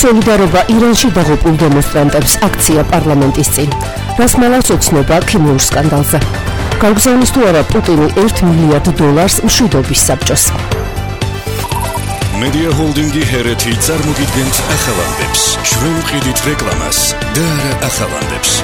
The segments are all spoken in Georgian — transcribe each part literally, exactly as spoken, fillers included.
სოლიდარობა ირანში დაღუპულ დემონსტრანტებს აქცია პარლამენტის წინ. რას მალავს ოცნება ქიმიურ სკანდალზე. გაუგზავნის თუ არა პუტინი ერთ მილიარდ დოლარს მშვიდობის საბჭოს. Media Holding-ი ჰერეთი წარმოგიდგენთ ახალანდებს. ჩვენ ვყიდით რეკლამას და არა ახალანდებს.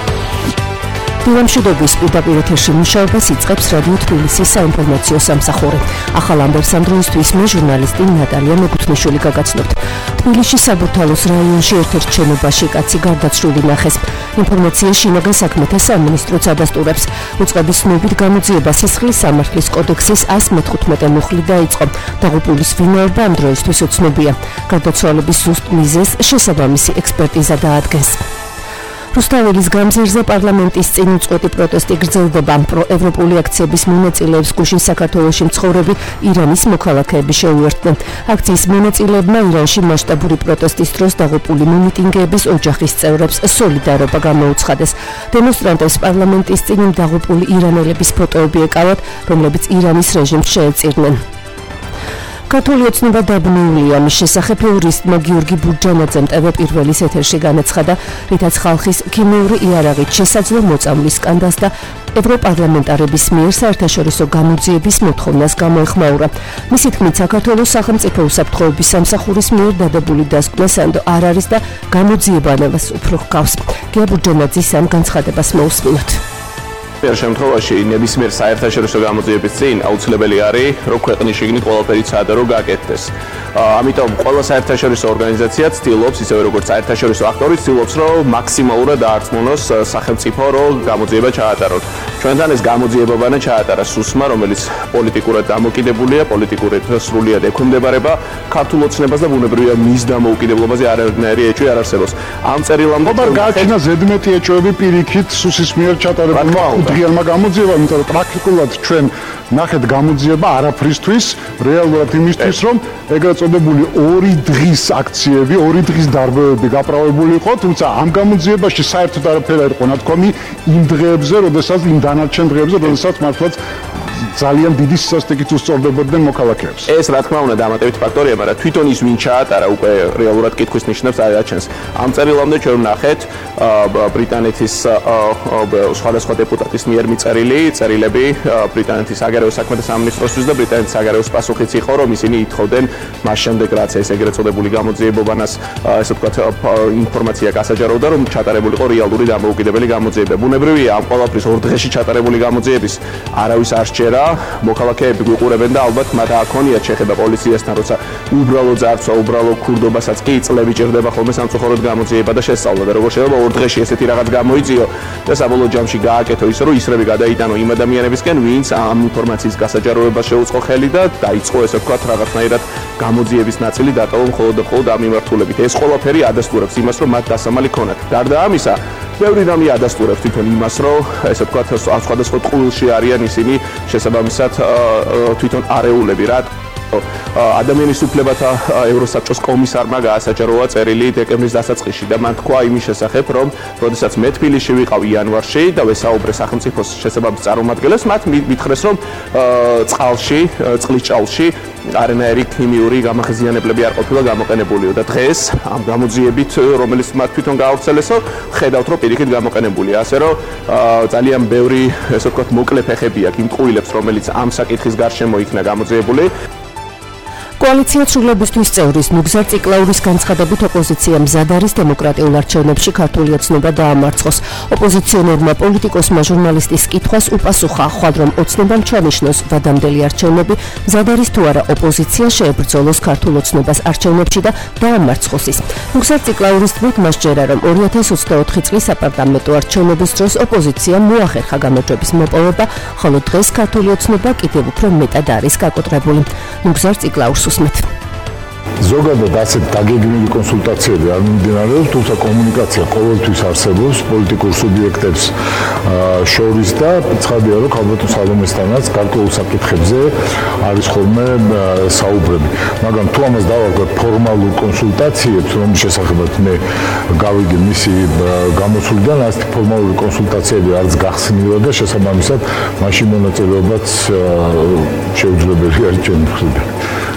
მშვიდობის პირდაპირ ეთერში მუშაობას იწყებს რადიო თბილისის საინფორმაციო სამსახური. ახალ ამბებს ამ დროისთვის მე ჟურნალისტი ნატალია მეკუთვნიშვილი გაგაცნობთ. თბილისში საბურთალოს რაიონში ერთ-ერთ შენობაში კაცი გარდაცვლილი ნახეს. ინფორმაცია შინაგან საქმეთა სამინისტროც ადასტურებს. უწყების ცნობით გამოძიება სისხლის სამართლის კოდექსის ას მეთხუთმეტე მუხლი დაიწყო. დაღუპულის ვინაობა ამ დროისთვის უცნობია. გარდაცვალების ზუსტ მიზეზს შესაბამისი ექსპერტიზა დაადგენს. რუსთაველის გამზირზე პარლამენტის წინ უწყვეტი პროტესტი გრძელდება. პროევროპული აქციების მონაწილეებს გუშინ საქართველოში მცხოვრები ირანის მოქალაქეები შეუერთდნენ. აქციის მონაწილეებმა ირანში მასშტაბური პროტესტის დროს დაღუპული მომიტინგეების ოჯახის წევრებს სოლიდარობა გამოუცხადეს. დემონსტრანტებს პარლამენტის წინ დაღუპული ირანელების ფოტოები ეკავათ, რომლებიც ირანის რეჟიმს შეეწირნენ. ქართული ოცნება დაბნეულია. მის შესახებ იურისტმა გიორგი ბურჯანაძემ ტევ პირველის ეთერში განაცხადა, რითაც ხალხის ქიმიური იარაღით შესაძლო მოწამვლის სკანდალს და ევროპარლამენტარების მიერ საერთაშორისო გამოძიების მოთხოვნას გამოეხმაურა. მისი თქმით, საქართველოს სახელმწიფო უსაფრთხოების სამსახურის მიერ დადებული დასკვნა სანდო არ არის და გამოძიებანებას უფრო ჰგავს. გია ბურჯანაძის ამ განცხადებას მოусმინოთ. În შემთხვევაში ნებისმიერ საერთაშორისო გამოძიების წინ აუცილებელი არის, რომ ქვეყნის შიგნით ყველაფერი ცადარო გაკეთდეს. ამიტომ ყველა საერთაშორისო ორგანიზაცია ცდილობს, ისევე როგორც საერთაშორისო აქტორი ცდილობს, რომ მაქსიმალურად დაარწმუნოს სახელმწიფო, რომ გამოძიება ჩაატარონ. ჩვენთან ეს გამოძიებაბანა ჩაატარა სუსმა, რომელიც პოლიტიკურად დამოკიდებულია, პოლიტიკურად სრულიად ექვემდებარება ქართულ ოცნებას და ბუნებრივია მის დამოუკიდებლობაზე არანაირი ეჭვი არ არსებობს. ამ წერილამდე გააჩინა ზედმეტი ეჭვები პირიქით სუსის მიერ ჩატარებულმა დღიანმა გამოძიებამ, იმიტომ რომ პრაქტიკულად ჩვენ ნახეთ გამოძიება არაფრისთვის, რეალურად იმისთვის, რომ ეგრეთ წოდებული ორი დღის აქციები, ორი დღის დარბევები გაправებული იყო, თუმცა ამ გამოძიებაში საერთოდ არაფერი არ იყო ნათქვამი იმ დღეებზე, როდესაც იმ დანარჩენ დღეებზე, როდესაც მართლაც ძალიან დიდი სასტიკით უსწორდებოდნენ მოქალაქეებს. ეს რა თქმა უნდა დამატებითი ფაქტორია, მაგრამ თვითონ ის ვინ ჩაატარა უკვე რეალურად კითხვის ნიშნებს აჩენს. ამ წერილამდე ჩვენ ვნახეთ ბრიტანეთის სხვადასხვა დეპუტატის მიერ მიწერილი წერილები ბრიტანეთის საგარეო საქმეთა სამინისტროსთვის და ბრიტანეთის საგარეოს პასუხიც იყო, რომ ისინი ითხოვდნენ მას შემდეგ, რაც ეს ეგრეთ წოდებული გამოძიებობანას ესე ვთქვათ ინფორმაცია გასაჯაროვდა, რომ ჩატარებული იყო რეალური დამოუკიდებელი გამოძიება. ბუნებრივია ამ ყველაფრის ორ დღეში ჩატარებული გამოძიების არავის არ სჯერა. მოქალაქეები გვიყურებენ და ალბათ მათ აქონიათ შეხება პოლიციასთან, როცა უბრალო ძარცვა, უბრალო ქურდობასაც კი წლები ჭირდება ხოლმე სამწუხაროდ გამოძიება და შესწავლა და როგორ შეიძლება ორ დღეში ესეთი რაღაც გამოიწიო და საბოლოო ჯამში გააკეთო ისე, რომ ისრები გადაიტანო იმ ადამიანებისკენ, ვინც ამ ინფორმაციის გასაჯაროვებას შეუწყო ხელი და დაიწყო ესე ვთქვათ რაღაცნაირად გამოძიების ნაწილი დატოვა მხოლოდ და მხოლოდ ამ მიმართულებით. ეს ყველაფერი ადასტურებს იმას, რომ მათ დასამალი ქონათ. გარდა ამისა, ბევრი რამე ადასტურებს თვითონ იმას, რომ ესე ვთქვათ სხვადასხვა ტყუილში არიან ისინი შესაბამისად თვითონ არეულები რა ადამიანის უფლებათა ევროსაბჭოს კომისარმა გაასაჯაროვა წერილი დეკემბრის დასაწყისში და მან თქვა იმის შესახებ, რომ როდესაც მე თბილისში ვიყავი იანვარში და ვესაუბრე სახელმწიფოს შესაბამის წარმომადგენლებს, მათ მითხრეს, რომ წყალში, წყლის ჭაულში არანაირი ქიმიური გამახსენებლები არ ყოფილა გამოყენებულიო და დღეს ამ გამოძიებით, რომელიც მათ თვითონ გაავრცელესო, ხედავთ, რომ პირიქით გამოყენებულია. ასე რომ ძალიან ბევრი, ესე ვთქვათ, მოკლე ფეხები აქვს იმ ტყუილებს, რომელიც ამ საკითხის გარშემო იქნა გამოძიებული. კოალიცია ცვლილებისთვის წევრის ნუგზარ ციკლაურის განცხადებით ოპოზიცია მზად არის დემოკრატიულ არჩევნებში ქართული ოცნება დაამარცხოს. ოპოზიციონერმა პოლიტიკოსმა ჟურნალისტის კითხვას უპასუხა, ხვალ რომ ოცნებამ ჩანიშნოს ვადამდელი არჩევნები, მზად არის თუ არა ოპოზიცია შეებრძოლოს ქართულ ოცნებას არჩევნებში და დაამარცხოს ის. ნუგზარ ციკლაურის თქმით, მას ჯერა რომ ორი ათას ოცდაოთხი წლის საპარლამენტო არჩევნების დროს ოპოზიციამ მოახერხა გამარჯვების მოპოვება, ხოლო დღეს ქართული ოცნება კიდევ უფრო მეტად არის გაკოტრებული. ნუგზარ ციკლაურს უსმით. ზოგადად ასეთ დაგეგმილი კონსულტაციები არ მიმდინარეობს, თუმცა კომუნიკაცია ყოველთვის არსებობს პოლიტიკურ სუბიექტებს შორის და ცხადია, რომ ქალბატონ სალომესთანაც გარკვეულ საკითხებზე არის ხოლმე საუბრები. მაგრამ თუ ამას დავარქვათ ფორმალურ კონსულტაციებს, რომლის შესახებაც მე გავიგე მისი გამოსვლიდან, ასეთი ფორმალური კონსულტაციები არც გახსნილა და შესაბამისად მაშინ მონაწილეობაც შეუძლებელი არის ჩემი მხრიდან.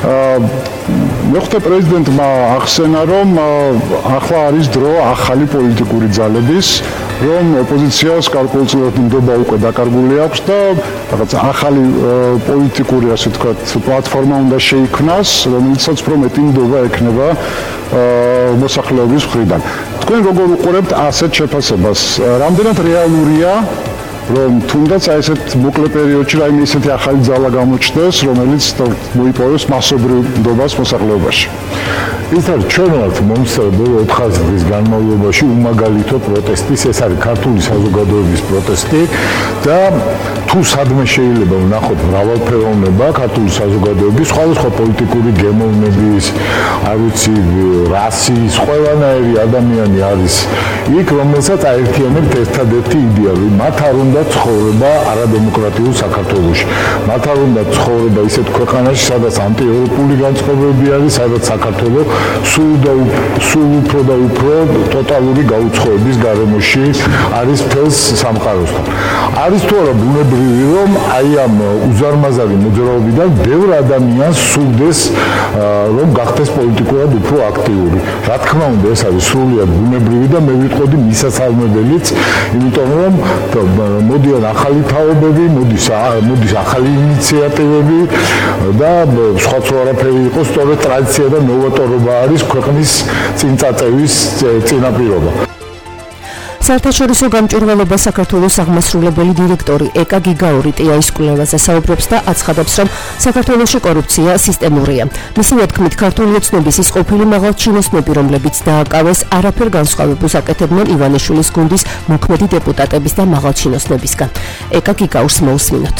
მეხუთე პრეზიდენტმა ახსენა, რომ ახლა არის დრო ახალი პოლიტიკური ძალების, რომ ოპოზიციას გარკვეულწილად ნდობა უკვე დაკარგული აქვს და რაღაც ახალი პოლიტიკური, ასე ვთქვათ, პლატფორმა უნდა შეიქმნას, რომელიცაც უფრო მეტი ნდობა ექნება მოსახლეობის მხრიდან. თქვენ როგორ უყურებთ ასეთ შეფასებას? რამდენად რეალურია, რომ თუნდაც აი ესეთ მოკლე პერიოდში რაიმე ისეთი ახალი ძალა გამოჩნდეს, რომელიც მოიპოვოს მასობრივ ნდობას მოსახლეობაში? ის არის ჩვენ ვართ მომსწრებელი ოთხ წლის განმავლობაში უმაგალითო პროტესტის, ეს არის ქართული საზოგადოების პროტესტი და თუ სადმე შეიძლება ვნახოთ მრავალფეროვნება ქართული საზოგადოების, სხვადასხვა პოლიტიკური გემოვნების, არ ვიცი, რასის, ყველანაირი ადამიანი არის იქ, რომელსაც აერთიანებთ ერთადერთი იდეალი, მათ არ უნდა ცხოვრება არადემოკრატიულ საქართველოში. მათ არ უნდა ცხოვრება ისეთ ქვეყანაში, სადაც ანტიევროპული განწყობები არის, სადაც საქართველო სულ და სულ უფრო და უფრო ტოტალური გაუცხოების გარემოში არის მთელს სამყაროსთან. არის თუ არა ბუნებრივი, რომ აი ამ უზარმაზარი მოძრაობიდან ბევრ ადამიანს სურდეს, რომ გახდეს პოლიტიკურად უფრო აქტიური. რა თქმა უნდა, ეს არის სრულიად ბუნებრივი და მე ვიტყოდი მისასალმებელიც, იმიტომ რომ მოდიან ახალი თაობები, მოდის მოდის ახალი ინიციატივები და სხვა თუ არაფერი იყოს, სწორედ ტრადიცია და ნოვატორობა არის ქვეყნის წინწაწევის წინაპირობა. საერთაშორისო გამჭვირვალობა საქართველოს აღმასრულებელი დირექტორი ეკა გიგაური ტია ისკულევაზე საუბრობს და აცხადებს, რომ საქართველოში კორუფცია სისტემურია. მისი თქმით, ქართული ოცნების ის ყოფილი მაღალჩინოსნები, რომლებიც დააკავეს არაფერ განსხვავებულს აკეთებდნენ ივანიშვილის გუნდის მოქმედი დეპუტატების და მაღალჩინოსნებისგან. ეკა გიგაურს მოусმინოთ.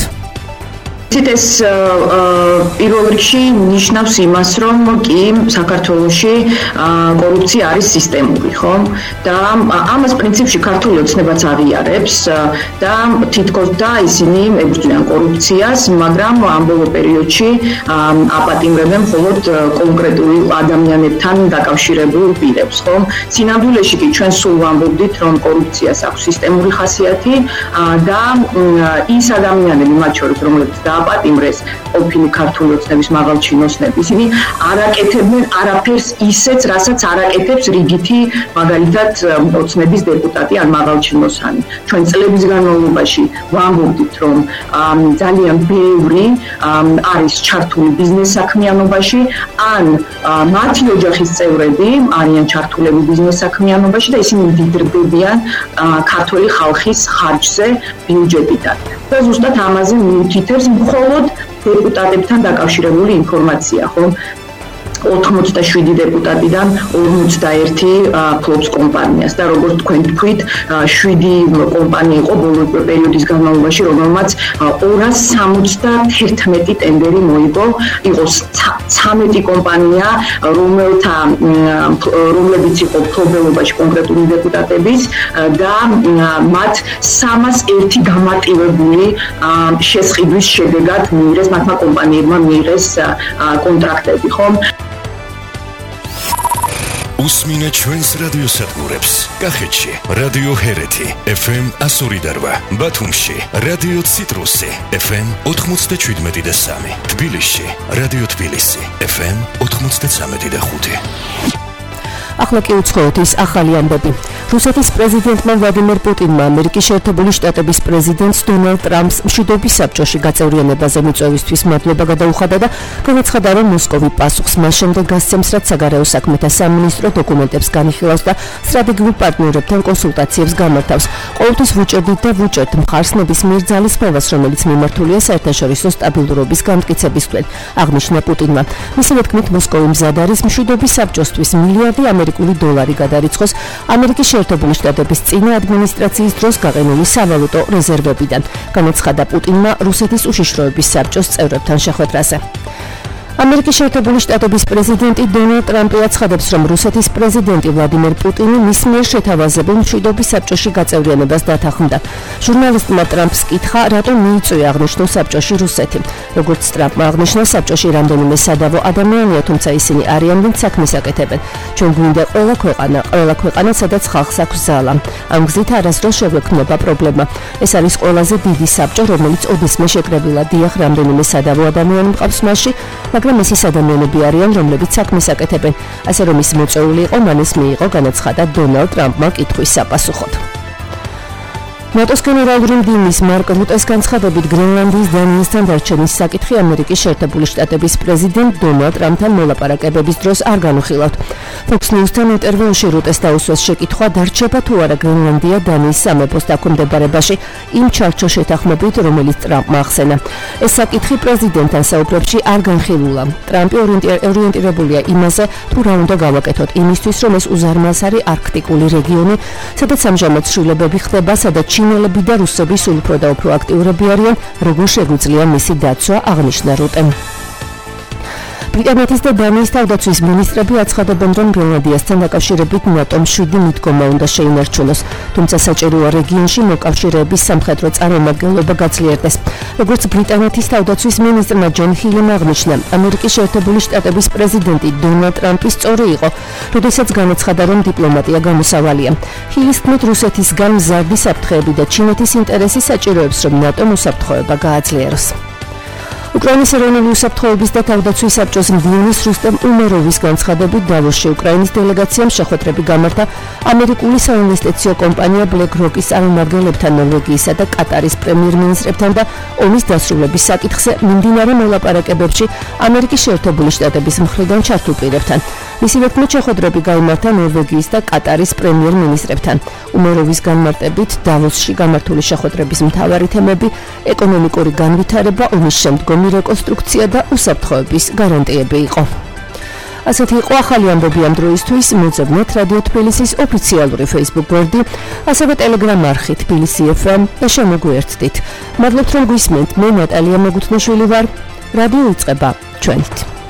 ეს პირველ რიგში ნიშნავს იმას, რომ კი საქართველოში კორუფცია არის სისტემური, ხო? და ამას პრინციპში ქართული ოცნებაც აღიარებს და თითქოს და ისინი ებრძვიან კორუფციას, მაგრამ ამ ბოლო პერიოდში აპატიმრებენ მხოლოდ კონკრეტულ ადამიანებთან დაკავშირებულ პირებს, ხო? სინამდვილეში კი ჩვენ სულ ვამბობდით, რომ კორუფციას აქვს სისტემური ხასიათი და ის ადამიანები, მათ შორის, რომლებიც აპატიმრეს ყოფილი ქართული ოცნების მაღალჩინოსნები, ისინი არ აკეთებდნენ არაფერს ისეც, რასაც არ აკეთებს რიგითი, მაგალითად, ოცნების დეპუტატი ან მაღალჩინოსანი. ჩვენ წლების განმავლობაში ვამბობდით, რომ ძალიან ბევრი არის ჩართული ბიზნეს საქმიანობაში, ან მათი ოჯახის წევრები არიან ჩართულები ბიზნეს საქმიანობაში და ისინი მდიდრდებიან ქართული ხალხის ხარჯზე ბიუჯეტიდან. და ზუსტად ამაზე მიუთითებს მხოლოდ დეპუტატებთან დაკავშირებული ინფორმაცია, ხო? ოთხმოცდაშვიდი დეპუტატიდან ორმოცდაერთი ფლობს კომპანიას და როგორც თქვენ თქვით, შვიდი კომპანია იყო ბოლო პერიოდის განმავლობაში, რომელმაც ორას სამოცდაერთმეტი ტენდერი მოიგო, იყო ცამეტი კომპანია, რომელთა რომლებიც იყო ფლობელობაში კონკრეტული დეპუტატების და მათ სამას ერთი გამარტივებული შესყიდვის შედეგად მიიღეს, მათმა კომპანიებმა მიიღეს კონტრაქტები, ხო? უსმინე ჩვენს რადიო სადგურებს. კახეთში რადიო ჰერეთი ეფ ემ εκατო ორი და რვა, ბათუმში რადიო ციტრუსი ეფ ემ ოთხმოცდაშვიდმეტი და სამი, თბილისში რადიო თბილისი ეფ ემ ოთხმოცდაცამეტი და ხუთი. ახლა კი უცხოეთ ის ახალი ამბები. რუსეთის პრეზიდენტმა ვლადიმერ პუტინმა ამერიკის შეერთებული შტატების პრეზიდენტს დონალდ ტრამპს მშვიდობის საბჭოში გაწევრიანებაზე მიწვევისთვის მადლობა გადაუხადა და განაცხადა, რომ მოსკოვი პასუხს მას შემდეგ გასცემს, რაც საგარეო საქმეთა სამინისტრო დოკუმენტებს განიხილავს და სტრატეგიულ პარტნიორებთან კონსულტაციებს გამართავს. ყოველთვის ვუჭერდით და ვუჭერთ მხარს ნებისმიერ ძალისხმევას, რომელიც მიმართულია საერთაშორისო სტაბილურობის განმტკიცებისკენ, აღნიშნა პუტინმა. მისივე თქმით, მოსკოვი მზად არის მშვიდობის საბჭოსთვის მილიარდი ამერიკული დოლარი გადარიცხოს ამერიკის შეერთებული შტატების წინა ადმინისტრაციის დროს გაყენული სავალუტო რეზერვებიდან, განაცხადა პუტინმა რუსეთის უშიშროების საბჭოს წევრებთან შეხვედრაზე. ამერიკის შეერთებული შტატების პრეზიდენტი დონალდ ტრამპი აცხადებს, რომ რუსეთის პრეზიდენტი ვლადიმერ პუტინი მის მიერ შეთავაზებულ მშვიდობის საბჭოში გაწევრიანებას დათანხმდა. ჟურნალისტმა ტრამპს კითხა, რატომ მიიწვია აღნიშნულ საბჭოში რუსეთი. როგორც ტრამპმა აღნიშნა, საბჭოში რამდენიმე სადავო ადამიანია, თუმცა ისინი არიან, ვინც საქმეს აკეთებენ. ჩვენ გვინდა ყველა ქვეყანა, ყველა ქვეყანა, სადაც ხალხს აქვს ძალა. ამ გზით არასდროს შეგვექმნება პრობლემა. ეს არის ყველაზე დიდი საბჭო, რომელიც ოდესმე შეკრებილა. დიახ, რამდენიმე სადავო ადამიანი მყავს მასში, მაგრამ ეს ის ადამიანები არიან, რომლებიც საქმეს აკეთებენ, ასე რომ ის მოწვეული იყო, მან ეს მიიღო, განაცხადა დონალდ ტრამპმა კითხვის საპასუხოდ. ნატოს გენერალური მდივნის მარკ რუტეს განცხადებით გრენლანდიის დანიასთან დარჩენის საკითხი ამერიკის შეერთებული შტატების პრეზიდენტ დონალდ ტრამპთან მოლაპარაკებების დროს არ განუხილავთ. Fox News-თან ინტერვიუში რუტეს დაუსვეს შეკითხვა, დარჩება თუ არა გრენლანდია დანიის სამეფოს დაქვემდებარებაში იმ ჩარჩო შეთანხმებით, რომელიც ტრამპმა ახსენა. ეს საკითხი პრეზიდენტთან საუბრებში არ განხილულა. ტრამპი ორიენტირებულია იმაზე, თუ რა უნდა გავაკეთოთ იმისთვის, რომ ეს უზარმაზარი არქტიკული რეგიონი, სადაც ამჟამად ცვლილებები ხდება, სადაც ჩინელები და რუსები სულ უფრო და უფრო აქტიურები არიან, როგორ შეგვიძლია მისი დაცვა, აღნიშნა რუტემ. ბრიტანეთის და დანიის თავდაცვის მინისტრები აცხადებენ, რომ გრენლანდიასთან დაკავშირებით ნატომ შვიდი მიდგომა უნდა შეინარჩუნოს, თუმცა საჭიროა რეგიონში მოკავშირეების სამხედრო წარმომადგენლობა გაძლიერდეს. როგორც ბრიტანეთის თავდაცვის მინისტრმა ჯონ ჰილიმ აღნიშნა, ამერიკის შეერთებული შტატების პრეზიდენტი დონალდ ტრამპი სწორი იყო, როდესაც განაცხადა, რომ დიპლომატია გამოსავალია. ჰილის თქმით, რუსეთისგან მზარდი საფრთხეები და ჩინეთის ინტერესი საჭიროებს, რომ ნატომ უსაფრთხოება გააძლიეროს. უკრაინის ეროვნული უსაფრთხოების და თავდაცვის საბჭოს მდივნის რუსტემ უმეროვის განცხადებით დავოსში უკრაინის დელეგაციამ შეხვედრები გამართა ამერიკული საინვესტიციო კომპანია BlackRock-ის წარმომადგენლებთან, ნორვეგიისა და კატარის პრემიერ-მინისტრებთან და ომის დასრულების საკითხზე მიმდინარე მოლაპარაკებებში ამერიკის შეერთებული შტატების მხრიდან ჩართულ პირებთან. მისივე თქმით, შეხვედრები გაიმართა ნორვეგიის და კატარის პრემიერ-მინისტრებთან. უმეროვის განმარტებით დავოსში გამართული შეხვედრების მთავარი თემები ეკონომიკური განვითარება, ომის შემდგომ რეკონსტრუქცია და უსაფრთხოების გარანტიები იყო. ასეთი იყო ახალი ამბები ამ დროისთვის. მოძებნეთ რადიო თბილისის ოფიციალური Facebook გვერდი, ასევე Telegram არხი თბილისი ეფ ემ და შემოგვიერთდით. მადლობთ რომ გვისმენთ. მე ნატალია მეგუთნაშვილი ვარ. რადიო იწყება ჩვენით.